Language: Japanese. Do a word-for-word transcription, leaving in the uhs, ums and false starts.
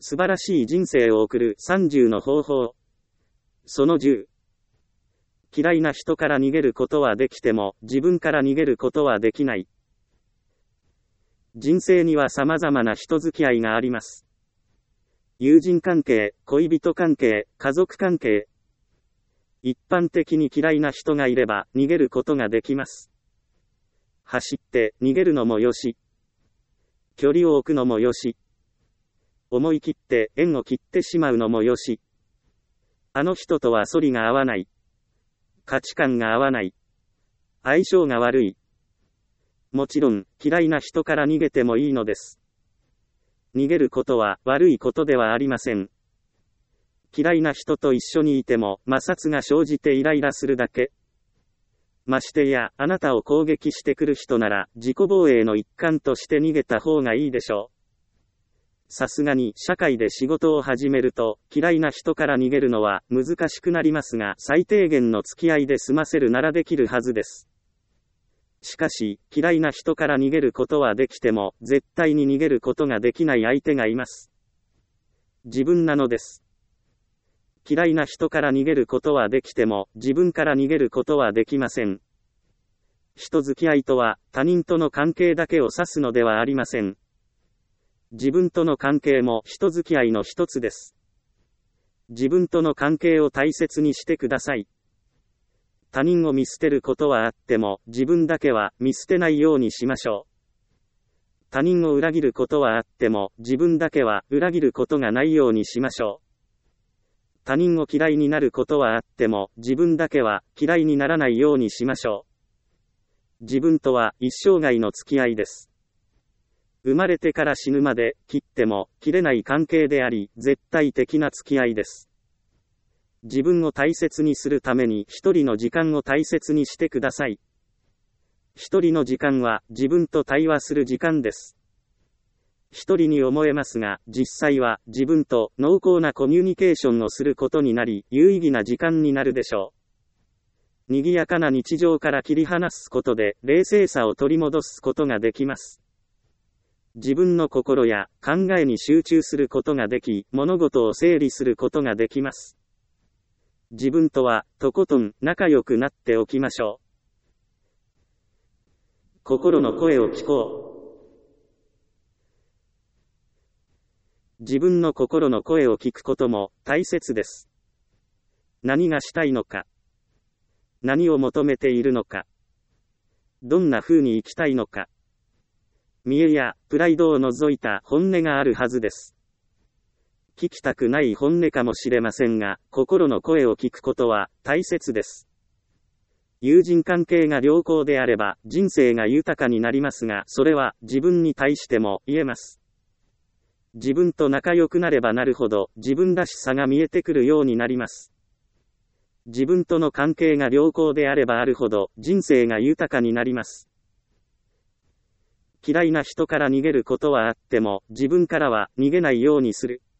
素晴らしい人生を送るさんじゅうの方法。そのじゅう。嫌いな人から逃げることはできても、自分から逃げることはできない。人生には様々な人付き合いがあります。友人関係、恋人関係、家族関係。一般的に嫌いな人がいれば逃げることができます。走って逃げるのもよし。距離を置くのもよし。思い切って縁を切ってしまうのもよし。あの人とは反りが合わない。価値観が合わない。相性が悪い。もちろん、嫌いな人から逃げてもいいのです。逃げることは悪いことではありません。嫌いな人と一緒にいても摩擦が生じてイライラするだけ。ましてや、あなたを攻撃してくる人なら、自己防衛の一環として逃げた方がいいでしょう。さすがに、社会で仕事を始めると、嫌いな人から逃げるのは難しくなりますが、最低限の付き合いで済ませるならできるはずです。しかし、嫌いな人から逃げることはできても、絶対に逃げることができない相手がいます。自分なのです。嫌いな人から逃げることはできても、自分から逃げることはできません。人付き合いとは、他人との関係だけを指すのではありません。自分との関係も人付き合いの一つです。自分との関係を大切にしてください。他人を見捨てることはあっても、自分だけは見捨てないようにしましょう。他人を裏切ることはあっても、自分だけは裏切ることがないようにしましょう。他人を嫌いになることはあっても、自分だけは嫌いにならないようにしましょう。自分とは一生涯の付き合いです。生まれてから死ぬまで、切っても切れない関係であり、絶対的な付き合いです。自分を大切にするために一人の時間を大切にしてください。一人の時間は自分と対話する時間です。一人に思えますが、実際は自分と濃厚なコミュニケーションをすることになり、有意義な時間になるでしょう。賑やかな日常から切り離すことで、冷静さを取り戻すことができます。自分の心や考えに集中することができ、物事を整理することができます。自分とは、とことん仲良くなっておきましょう。心の声を聞こう。自分の心の声を聞くことも大切です。何がしたいのか。何を求めているのか。どんな風に生きたいのか。見栄やプライドを除いた本音があるはずです。聞きたくない本音かもしれませんが、心の声を聞くことは大切です。友人関係が良好であれば人生が豊かになりますが、それは自分に対しても言えます。自分と仲良くなればなるほど自分らしさが見えてくるようになります。自分との関係が良好であればあるほど人生が豊かになります。嫌いな人から逃げることはあっても、自分からは逃げないようにする。